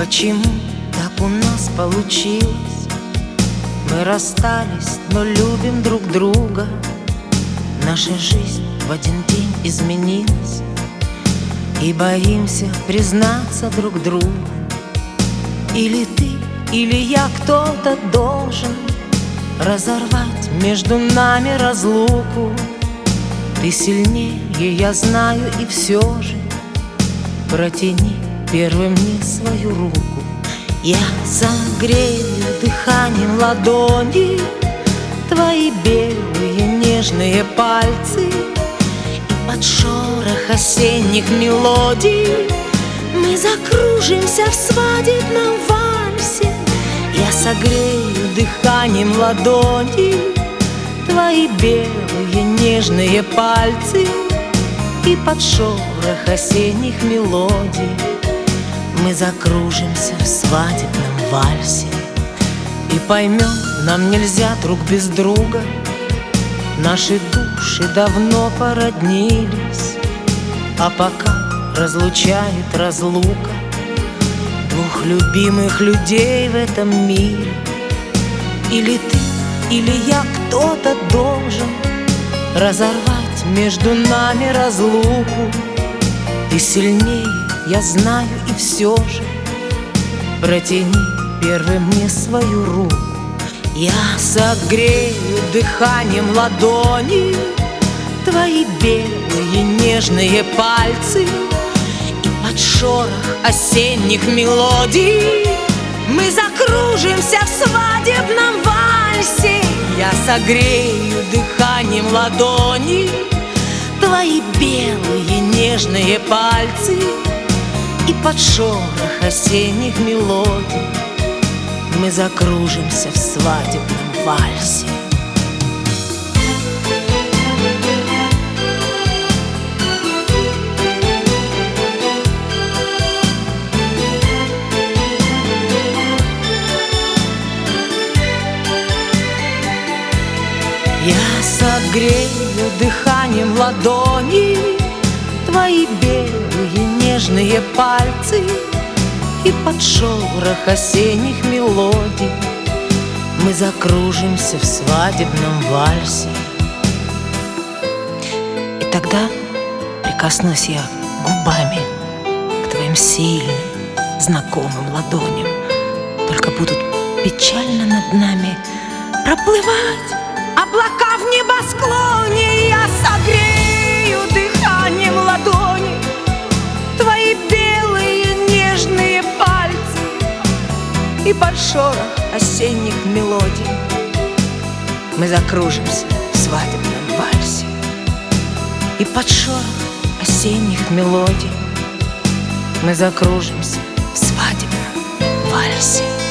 Почему так у нас получилось? Мы расстались, но любим друг друга. Наша жизнь в один день изменилась, и боимся признаться друг другу. Или ты, или я, кто-то должен разорвать между нами разлуку. Ты сильнее, я знаю, и все же протяни первым мне свою руку. Я согрею дыханием ладони твои белые нежные пальцы, и под шорох осенних мелодий мы закружимся в свадебном вальсе. Я согрею дыханием ладони твои белые нежные пальцы, и под шорох осенних мелодий мы закружимся в свадебном вальсе. И поймем, нам нельзя друг без друга, наши души давно породнились. А пока разлучает разлука двух любимых людей в этом мире. Или ты, или я, кто-то должен разорвать между нами разлуку. Ты сильнее, я знаю, и все же протяни первым мне свою руку. Я согрею дыханием ладони твои белые нежные пальцы, и под шорох осенних мелодий мы закружимся в свадебном вальсе. Я согрею дыханием ладони твои белые нежные пальцы, и под шорох осенних мелодий мы закружимся в свадебном вальсе. Я согрею дыханием ладони твои белые нежные пальцы, и под шорох осенних мелодий мы закружимся в свадебном вальсе. И тогда прикоснусь я губами к твоим сильным, знакомым ладоням. Только будут печально над нами проплывать облака в небосклоне. Я согрею дыханием ладони твои белые нежные пальцы, и под шорох осенних мелодий мы закружимся в свадебном вальсе. И под шорох осенних мелодий мы закружимся в свадебном вальсе.